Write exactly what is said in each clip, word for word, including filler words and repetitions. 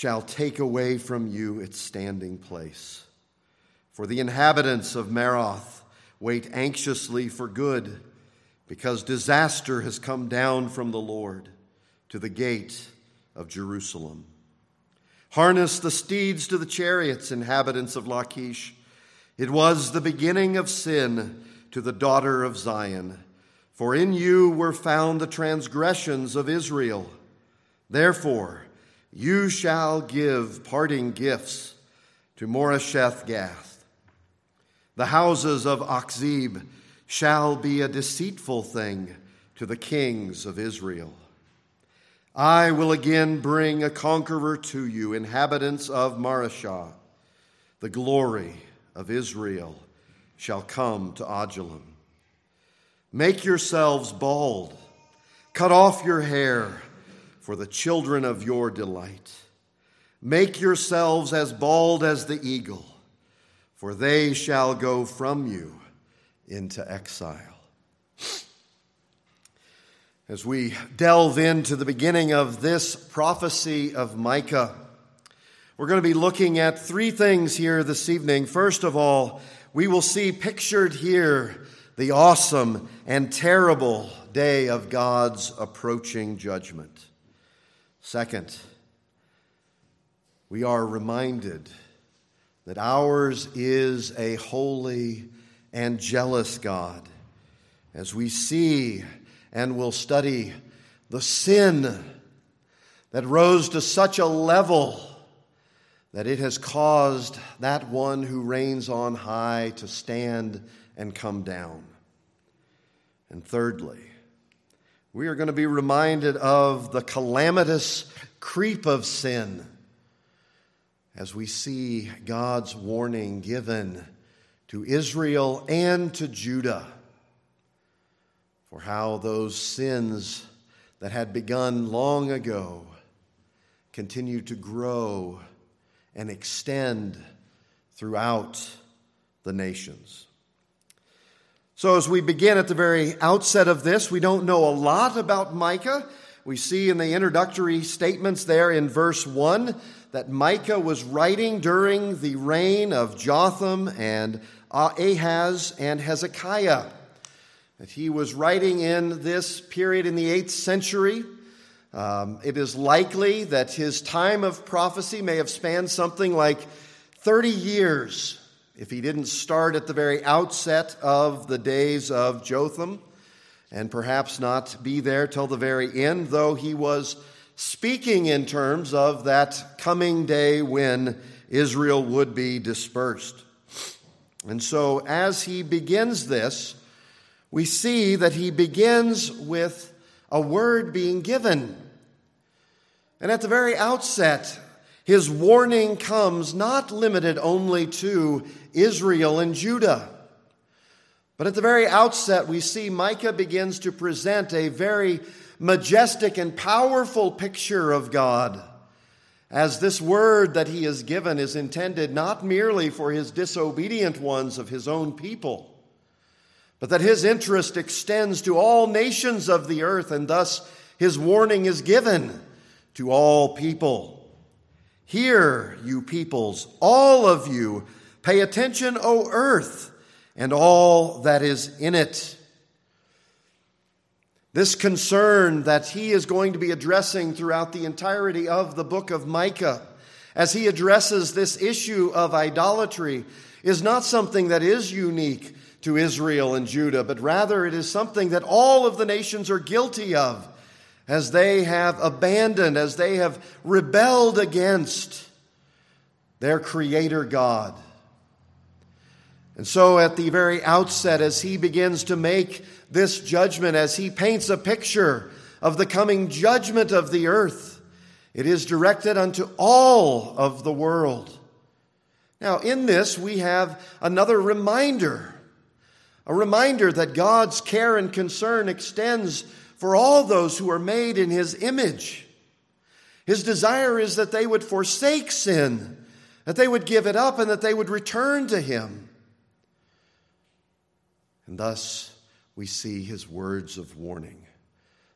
shall take away from you its standing place. For the inhabitants of Maroth wait anxiously for good, because disaster has come down from the Lord to the gate of Jerusalem. Harness the steeds to the chariots, inhabitants of Lachish. It was the beginning of sin to the daughter of Zion, for in you were found the transgressions of Israel. Therefore, you shall give parting gifts to Moresheth Gath. The houses of Achzib shall be a deceitful thing to the kings of Israel. I will again bring a conqueror to you, inhabitants of Mareshah. The glory of Israel shall come to Adullam. Make yourselves bald, cut off your hair, for the children of your delight. Make yourselves as bald as the eagle, for they shall go from you into exile. As we delve into the beginning of this prophecy of Micah, we're going to be looking at three things here this evening. First of all, we will see pictured here the awesome and terrible day of God's approaching judgment. Second, we are reminded that ours is a holy and jealous God, as we see and will study the sin that rose to such a level that it has caused that one who reigns on high to stand and come down. And thirdly, we are going to be reminded of the calamitous creep of sin as we see God's warning given to Israel and to Judah for how those sins that had begun long ago continue to grow and extend throughout the nations. So as we begin at the very outset of this, we don't know a lot about Micah. We see in the introductory statements there in verse one that Micah was writing during the reign of Jotham and Ahaz and Hezekiah. That he was writing in this period in the eighth century. Um, it is likely that his time of prophecy may have spanned something like thirty years, if he didn't start at the very outset of the days of Jotham, and perhaps not be there till the very end, though he was speaking in terms of that coming day when Israel would be dispersed. And so as he begins this, we see that he begins with a word being given. And at the very outset, his warning comes not limited only to Israel and Judah. But at the very outset, we see Micah begins to present a very majestic and powerful picture of God, as this word that he has given is intended not merely for his disobedient ones of his own people, but that his interest extends to all nations of the earth, and thus his warning is given to all people. Hear, you peoples, all of you, pay attention, O earth, and all that is in it. This concern that he is going to be addressing throughout the entirety of the book of Micah, as he addresses this issue of idolatry, is not something that is unique to Israel and Judah, but rather it is something that all of the nations are guilty of, as they have abandoned, as they have rebelled against their Creator God. And so at the very outset, as he begins to make this judgment, as he paints a picture of the coming judgment of the earth, it is directed unto all of the world. Now, in this, we have another reminder, a reminder that God's care and concern extends for all those who are made in his image. His desire is that they would forsake sin, that they would give it up, and that they would return to him. And thus we see his words of warning,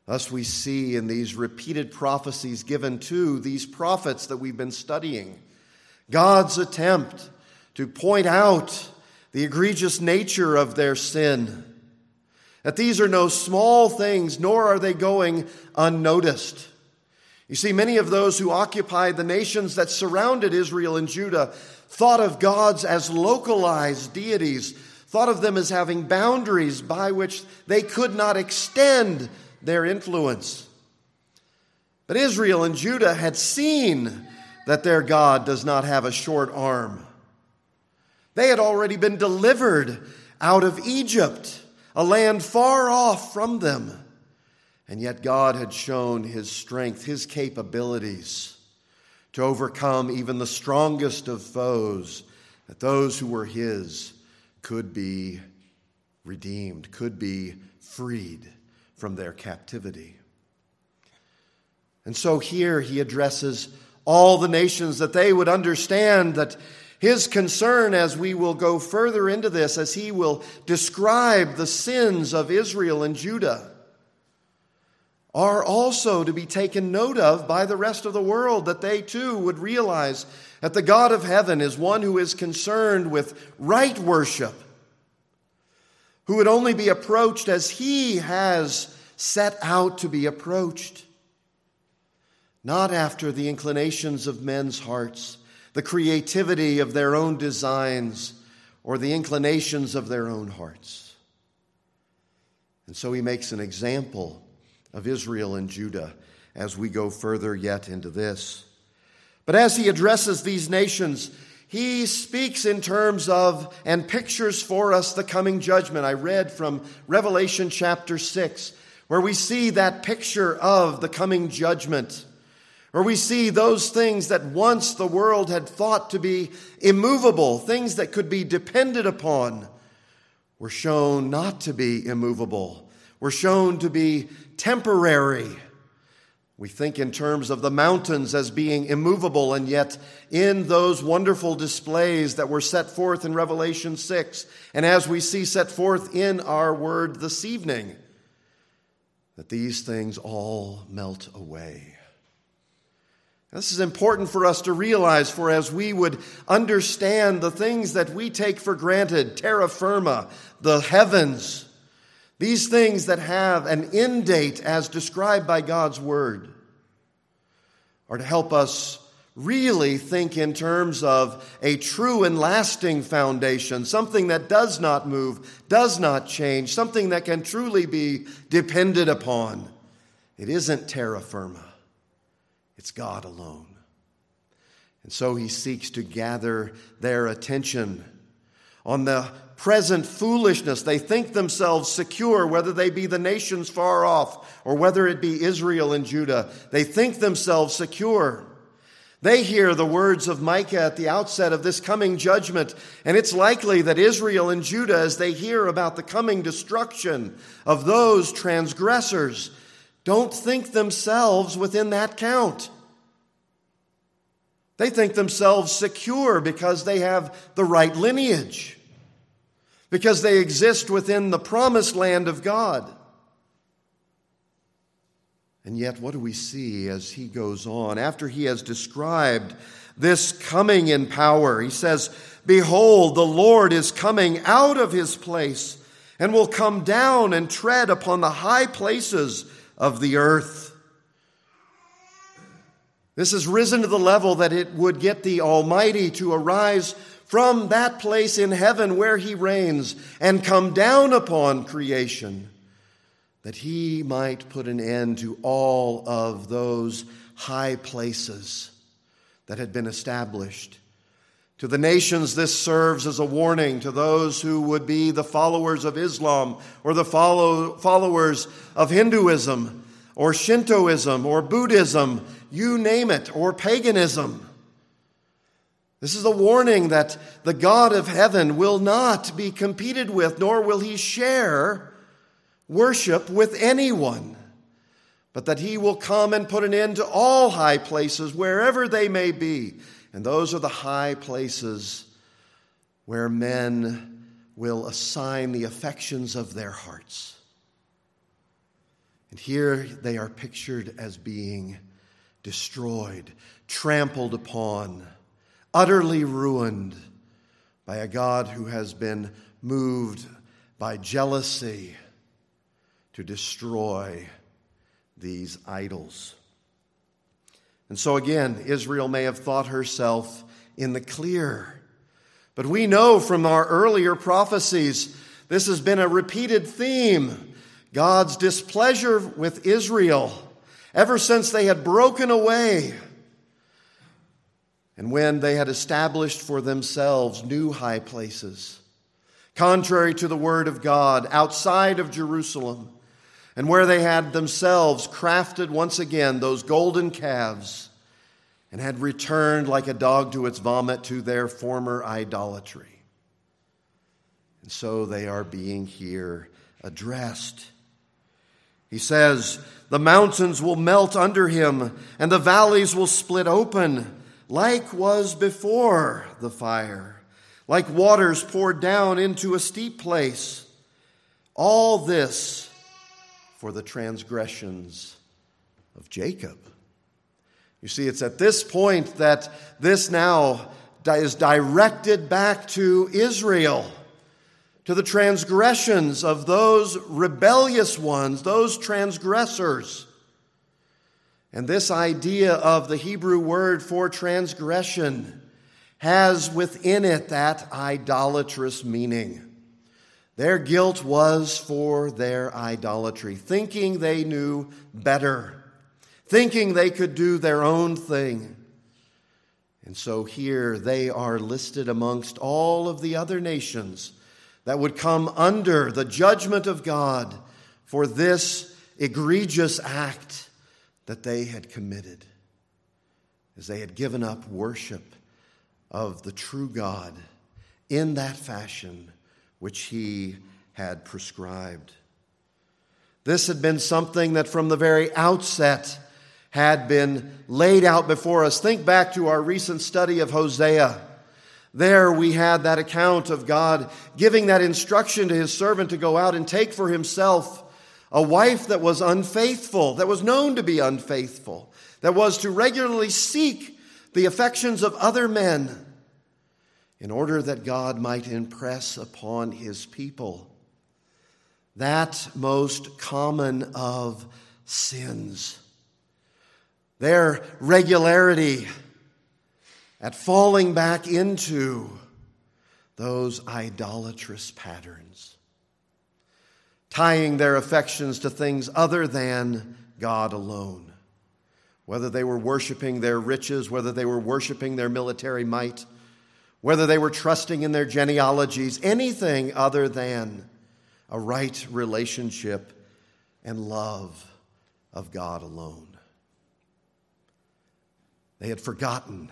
Thus we see in these repeated prophecies given to these prophets that we've been studying, God's attempt to point out the egregious nature of their sin. That these are no small things, nor are they going unnoticed. You see, many of those who occupied the nations that surrounded Israel and Judah thought of gods as localized deities, thought of them as having boundaries by which they could not extend their influence. But Israel and Judah had seen that their God does not have a short arm. They had already been delivered out of Egypt, a land far off from them. And yet God had shown his strength, his capabilities to overcome even the strongest of foes, that those who were his could be redeemed, could be freed from their captivity. And so here he addresses all the nations that they would understand that his concern, as we will go further into this, as he will describe the sins of Israel and Judah, are also to be taken note of by the rest of the world, that they too would realize that the God of heaven is one who is concerned with right worship, who would only be approached as he has set out to be approached, not after the inclinations of men's hearts, the creativity of their own designs, or the inclinations of their own hearts. And so he makes an example of Israel and Judah as we go further yet into this. But as he addresses these nations, he speaks in terms of and pictures for us the coming judgment. I read from Revelation chapter six, where we see that picture of the coming judgment, where we see those things that once the world had thought to be immovable, things that could be depended upon, were shown not to be immovable, were shown to be temporary. We think in terms of the mountains as being immovable, and yet in those wonderful displays that were set forth in Revelation six, and as we see set forth in our word this evening, that these things all melt away. This is important for us to realize, for as we would understand the things that we take for granted, terra firma, the heavens, these things that have an end date as described by God's word, are to help us really think in terms of a true and lasting foundation, something that does not move, does not change, something that can truly be depended upon. It isn't terra firma. It's God alone. And so he seeks to gather their attention on the present foolishness. They think themselves secure, whether they be the nations far off or whether it be Israel and Judah. They think themselves secure. They hear the words of Micah at the outset of this coming judgment, and it's likely that Israel and Judah, as they hear about the coming destruction of those transgressors, don't think themselves within that count. They think themselves secure because they have the right lineage, because they exist within the promised land of God. And yet, what do we see as he goes on? After he has described this coming in power, he says, "Behold, the Lord is coming out of his place and will come down and tread upon the high places of the earth." This has risen to the level that it would get the Almighty to arise from that place in heaven where he reigns and come down upon creation, that he might put an end to all of those high places that had been established. To the nations, this serves as a warning to those who would be the followers of Islam or the follow, followers of Hinduism or Shintoism or Buddhism, you name it, or paganism. This is a warning that the God of heaven will not be competed with, nor will he share worship with anyone, but that he will come and put an end to all high places wherever they may be. And those are the high places where men will assign the affections of their hearts. And here they are pictured as being destroyed, trampled upon, utterly ruined by a God who has been moved by jealousy to destroy these idols. And so again, Israel may have thought herself in the clear. But we know from our earlier prophecies, this has been a repeated theme. God's displeasure with Israel ever since they had broken away and when they had established for themselves new high places, contrary to the word of God, outside of Jerusalem, and where they had themselves crafted once again those golden calves and had returned like a dog to its vomit to their former idolatry. And so they are being here addressed. He says, the mountains will melt under him, and the valleys will split open, like was before the fire, like waters poured down into a steep place. All this for the transgressions of Jacob. You see, it's at this point that this now is directed back to Israel, to the transgressions of those rebellious ones, those transgressors. And this idea of the Hebrew word for transgression has within it that idolatrous meaning. Their guilt was for their idolatry, thinking they knew better, thinking they could do their own thing. And so here they are listed amongst all of the other nations that would come under the judgment of God for this egregious act that they had committed, as they had given up worship of the true God in that fashion which he had prescribed. This had been something that from the very outset had been laid out before us. Think back to our recent study of Hosea. There we had that account of God giving that instruction to his servant to go out and take for himself a wife that was unfaithful, that was known to be unfaithful, that was to regularly seek the affections of other men in order that God might impress upon his people that most common of sins, their regularity at falling back into those idolatrous patterns, tying their affections to things other than God alone. Whether they were worshiping their riches, whether they were worshiping their military might, whether they were trusting in their genealogies, anything other than a right relationship and love of God alone. They had forgotten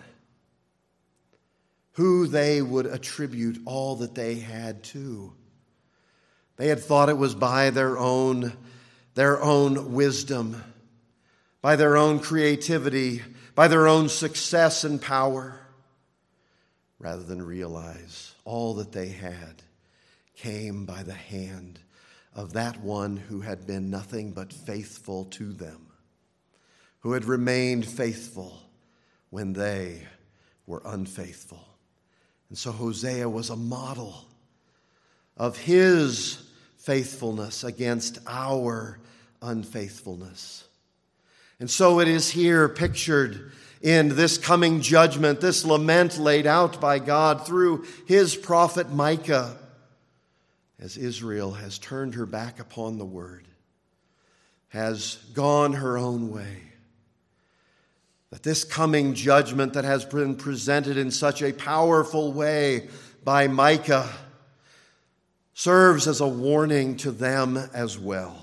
who they would attribute all that they had to. They had thought it was by their own, their own wisdom, by their own creativity, by their own success and power, rather than realize all that they had came by the hand of that one who had been nothing but faithful to them, who had remained faithful when they were unfaithful. And so Hosea was a model of his faithfulness against our unfaithfulness. And so it is here pictured in this coming judgment, this lament laid out by God through his prophet Micah, as Israel has turned her back upon the word, has gone her own way. That this coming judgment that has been presented in such a powerful way by Micah serves as a warning to them as well.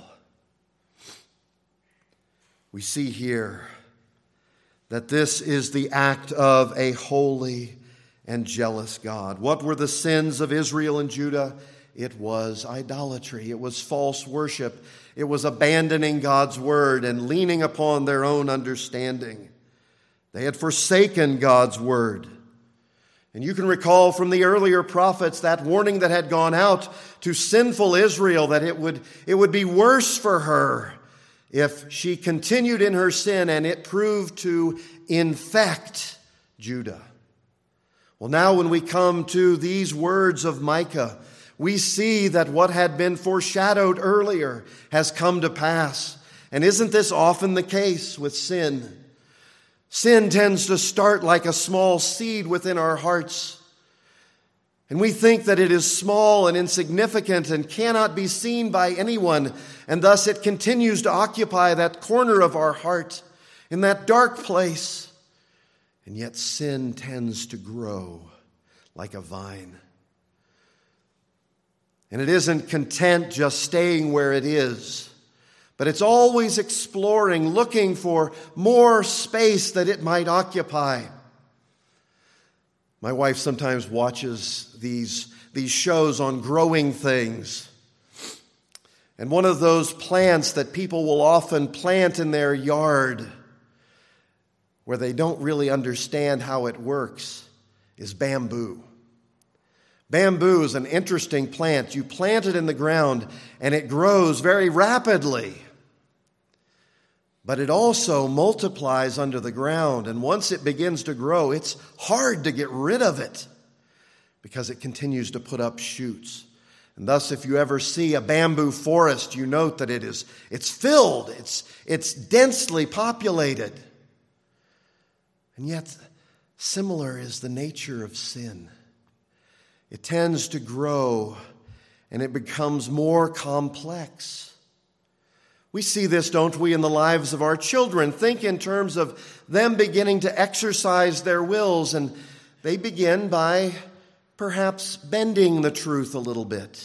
We see here that this is the act of a holy and jealous God. What were the sins of Israel and Judah? It was idolatry. It was false worship. It was abandoning God's word and leaning upon their own understanding. They had forsaken God's word. And you can recall from the earlier prophets that warning that had gone out to sinful Israel that it would, it would be worse for her if she continued in her sin and it proved to infect Judah. Well, now when we come to these words of Micah, we see that what had been foreshadowed earlier has come to pass. And isn't this often the case with sin? Sin tends to start like a small seed within our hearts. And we think that it is small and insignificant and cannot be seen by anyone. And thus it continues to occupy that corner of our heart in that dark place. And yet sin tends to grow like a vine. And it isn't content just staying where it is, but it's always exploring, looking for more space that it might occupy. My wife sometimes watches these, these shows on growing things. And one of those plants that people will often plant in their yard, where they don't really understand how it works, is bamboo. Bamboo is an interesting plant. You plant it in the ground and it grows very rapidly. But it also multiplies under the ground. And once it begins to grow, it's hard to get rid of it because it continues to put up shoots. And thus, if you ever see a bamboo forest, you note that it is, it's filled, it's, it's densely populated. And yet, similar is the nature of sin. It tends to grow and it becomes more complex. We see this, don't we, in the lives of our children. Think in terms of them beginning to exercise their wills, and they begin by perhaps bending the truth a little bit.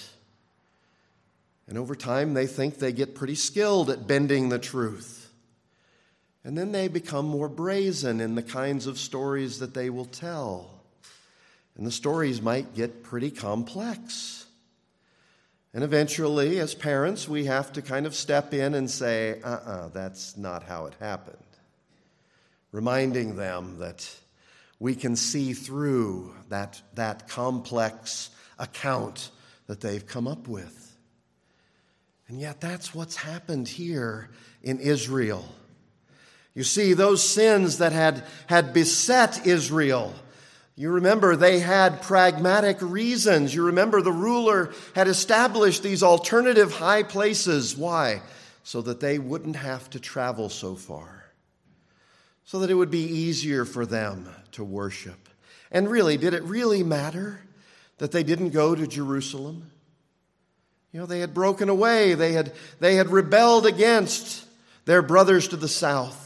And over time, they think they get pretty skilled at bending the truth. And then they become more brazen in the kinds of stories that they will tell. And the stories might get pretty complex. And eventually, as parents, we have to kind of step in and say, uh-uh, that's not how it happened. Reminding them that we can see through that, that complex account that they've come up with. And yet that's what's happened here in Israel. You see, those sins that had, had beset Israel, you remember they had pragmatic reasons. You remember the ruler had established these alternative high places. Why? So that they wouldn't have to travel so far. So that it would be easier for them to worship. And really, did it really matter that they didn't go to Jerusalem? You know, they had broken away. They had, they had rebelled against their brothers to the south.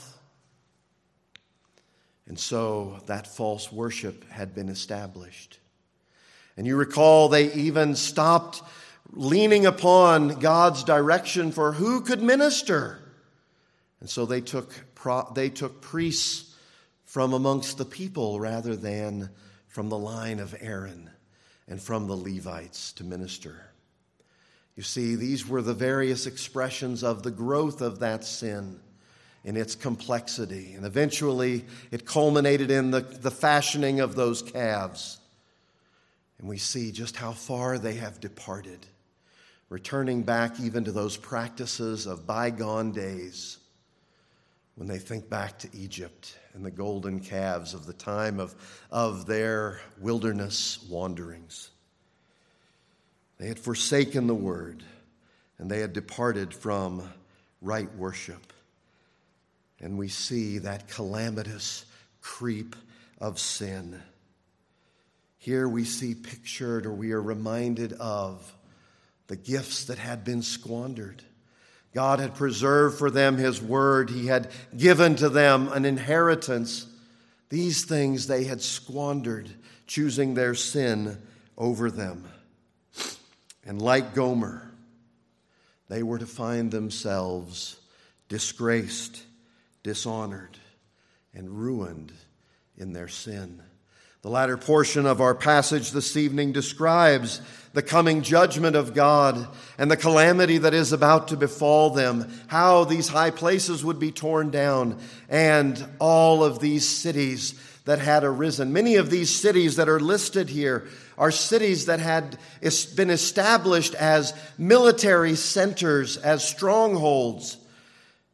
And so that false worship had been established. And you recall they even stopped leaning upon God's direction for who could minister. And so they took, they took priests from amongst the people rather than from the line of Aaron and from the Levites to minister. You see, these were the various expressions of the growth of that sin in its complexity. And eventually it culminated in the, the fashioning of those calves. And we see just how far they have departed, returning back even to those practices of bygone days when they think back to Egypt and the golden calves of the time of, of their wilderness wanderings. They had forsaken the word, and they had departed from right worship. And we see that calamitous creep of sin. Here we see pictured, or we are reminded of, the gifts that had been squandered. God had preserved for them His word. He had given to them an inheritance. These things they had squandered, choosing their sin over them. And like Gomer, they were to find themselves disgraced, dishonored, and ruined in their sin. The latter portion of our passage this evening describes the coming judgment of God and the calamity that is about to befall them, how these high places would be torn down, and all of these cities that had arisen. Many of these cities that are listed here are cities that had been established as military centers, as strongholds.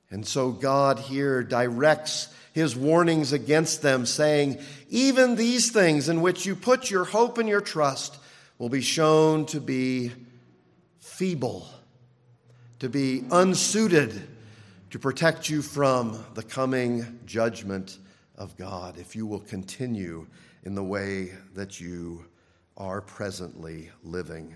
And so God here directs his warnings against them, saying, even these things in which you put your hope and your trust will be shown to be feeble, to be unsuited to protect you from the coming judgment of God if you will continue in the way that you are presently living.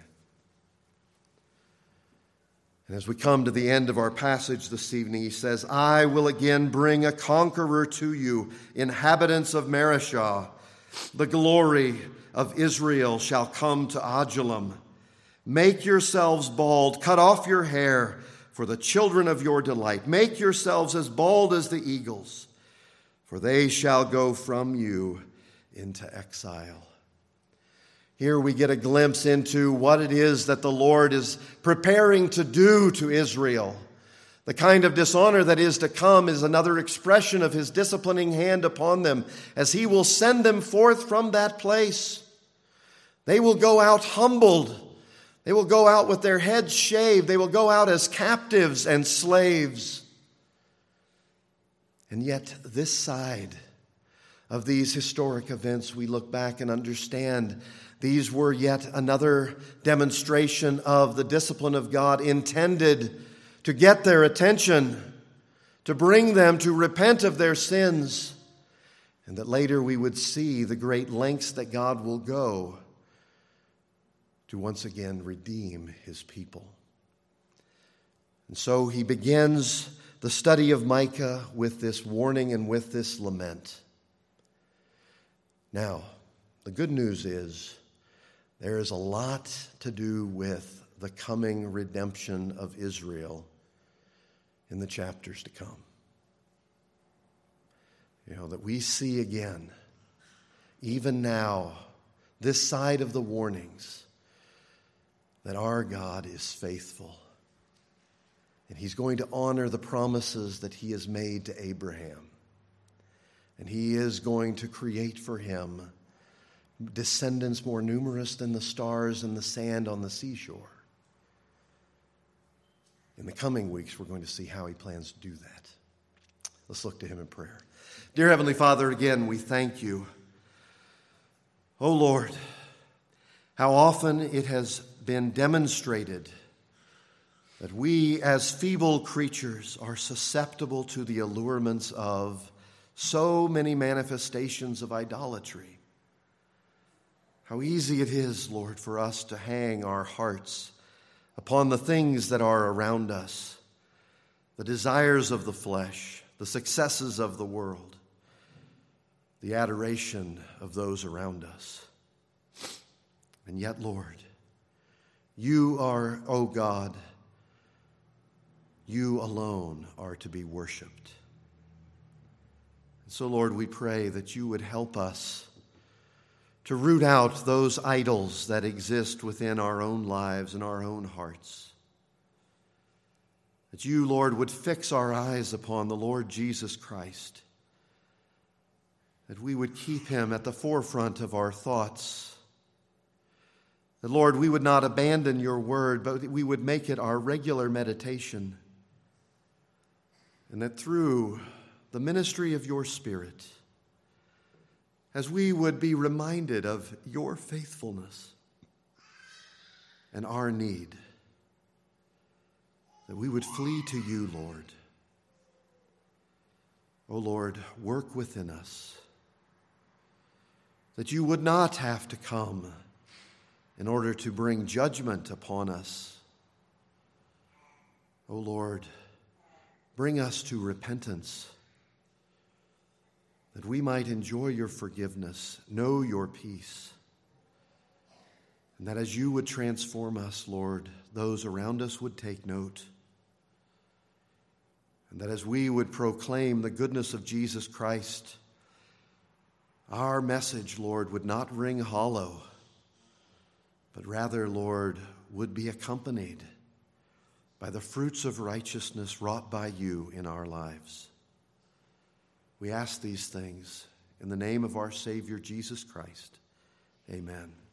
And as we come to the end of our passage this evening, he says, I will again bring a conqueror to you, inhabitants of Mareshah. The glory of Israel shall come to Adullam. Make yourselves bald, cut off your hair for the children of your delight. Make yourselves as bald as the eagles, for they shall go from you into exile. Here we get a glimpse into what it is that the Lord is preparing to do to Israel. The kind of dishonor that is to come is another expression of his disciplining hand upon them, as he will send them forth from that place. They will go out humbled. They will go out with their heads shaved. They will go out as captives and slaves. And yet, this side of these historic events, we look back and understand these were yet another demonstration of the discipline of God intended to get their attention, to bring them to repent of their sins, and that later we would see the great lengths that God will go to once again redeem his people. And so he begins the study of Micah with this warning and with this lament. Now, the good news is there is a lot to do with the coming redemption of Israel in the chapters to come. You know, that we see again, even now, this side of the warnings, that our God is faithful. And he's going to honor the promises that he has made to Abraham. And he is going to create for him descendants more numerous than the stars and the sand on the seashore. In the coming weeks, we're going to see how he plans to do that. Let's look to him in prayer. Dear Heavenly Father, again, we thank you. Oh Lord, how often it has been demonstrated that we as feeble creatures are susceptible to the allurements of so many manifestations of idolatry. How easy it is, Lord, for us to hang our hearts upon the things that are around us, the desires of the flesh, the successes of the world, the adoration of those around us. And yet, Lord, you are, O God, you alone are to be worshiped. And so, Lord, we pray that you would help us to root out those idols that exist within our own lives and our own hearts. That you, Lord, would fix our eyes upon the Lord Jesus Christ. That we would keep him at the forefront of our thoughts. That, Lord, we would not abandon your word, but we would make it our regular meditation. And that through the ministry of your Spirit, as we would be reminded of your faithfulness and our need, that we would flee to you, Lord. O Lord, work within us, that you would not have to come in order to bring judgment upon us. O Lord, bring us to repentance, that we might enjoy your forgiveness, know your peace, and that as you would transform us, Lord, those around us would take note, and that as we would proclaim the goodness of Jesus Christ, our message, Lord, would not ring hollow, but rather, Lord, would be accompanied by the fruits of righteousness wrought by you in our lives. We ask these things in the name of our Savior, Jesus Christ. Amen.